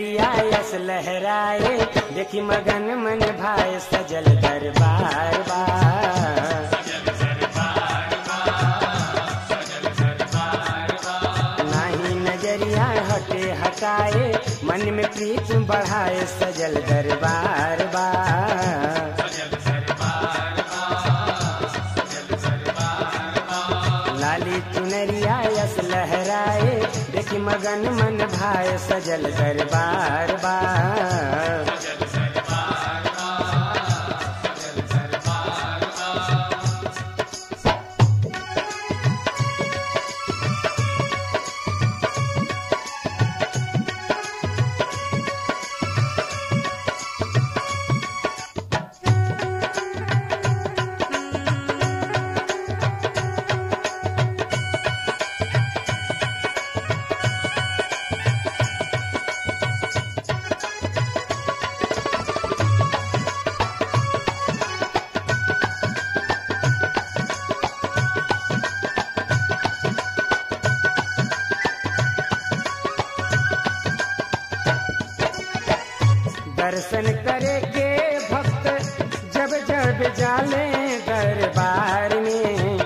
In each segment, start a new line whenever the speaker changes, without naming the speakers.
चुनरिया यस लहराए, देखी मगन मन भाए सजल दरबार बा। नाही नजरिया हटे हटाए, मन में प्रीत बढ़ाए सजल दरबार बा। लाली चुनरिया यस लहराए, देखी मगन मन भाए सजल दरबार बा। दर्शन करे के भक्त जब जब जाले दरबार में,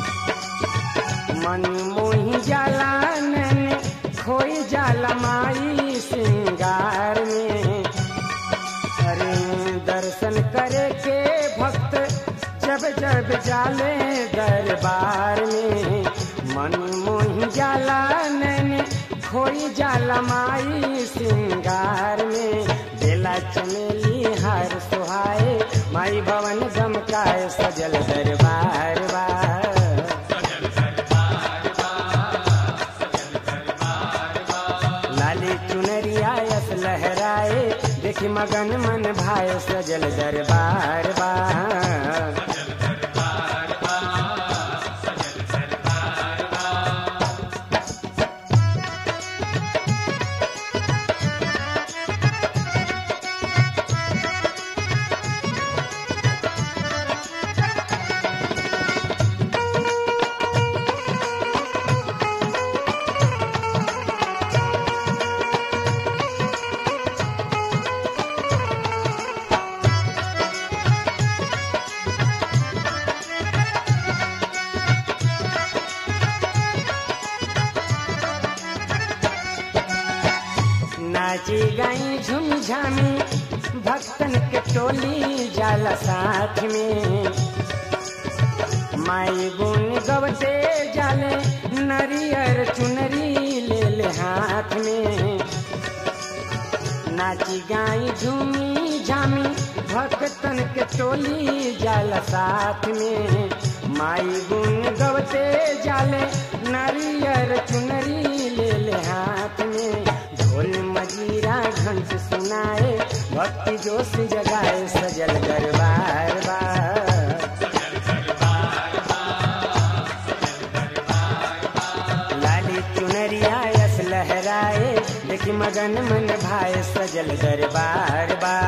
मन मोही जाला नैन खोई जाला माई सिंगार में। अरे दर्शन करे के भक्त जब जब जाले दरबार में, मन मोही जाला नैन खोई जाला माई सिंगार में। बेला चमेली हार सुहाए, माई भवन गमकाए सजल दरबार बा। लाली चुनरिया यस लहराए, देखी मगन मन भाए सजल दरबार बा। नाची गई झुमझामी भक्तन के टोली जाला साथ में, माई गुन गवते जाले नरियर चुनरी ले ले हाथ में। नाची गई झूमी झामी भक्तन के टोली जाला साथ में, माई गुन गवते जाले नरियर चुनरी ले ले हाथ में। ढोल मजीरा घंट सुनाए, भक्ति जोश जगाए सजल दरबार बा। लाली चुनरिया यस लहराए, देखी मगन मन भाए सजल दरबार बा।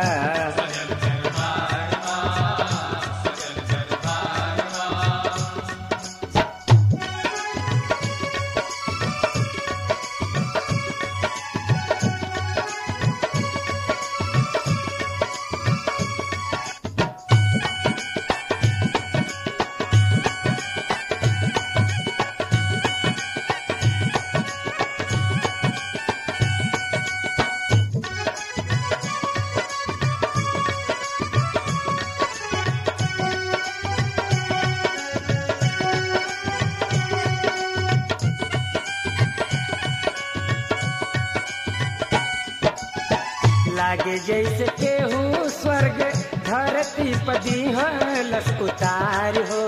लागे जैसे केहू स्वर्ग धरती पदी हलस उतार हो,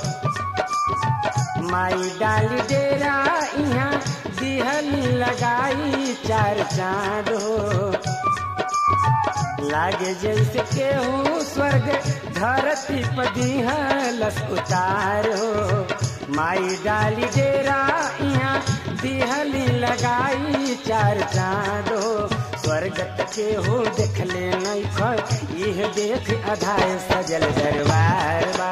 माई डाली डेरा यहाँ दिहली लगाई चार चांद हो। लागे जैसे केहू स्वर्ग धरती पदी हलस उतार हो, माई डाली डेरा यहाँ दिहली लगाई चार चांद हो। स्वर्गत के हो देख ले नहीं खर, यह देख अधाय सजल दरबार बा।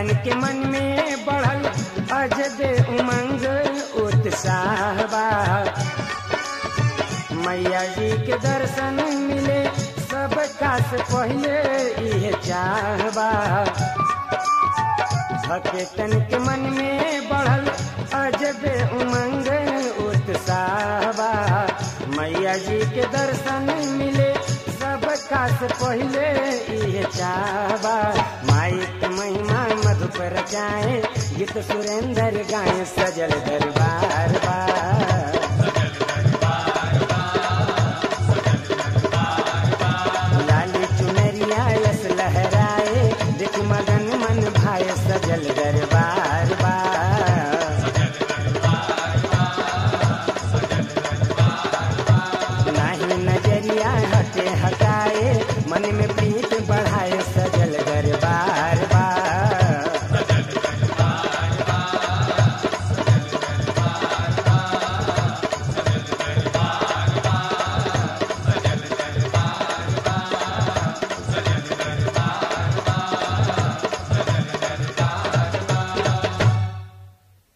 भक्तन के मन में बढ़ल अजबे उमंग उत्साह बा। मैया जी के दर्शन मिले सबका से पहले यह चाहबा। भक्तन के मन में बढ़ल अजबे उमंग उत्साह बा। मैया जी के दर्शन मिले सबका से पहले यह चाहबा। माई के महिमा मधुपर जाए गीत सुरेंद्र गाए सजल दरबार बा।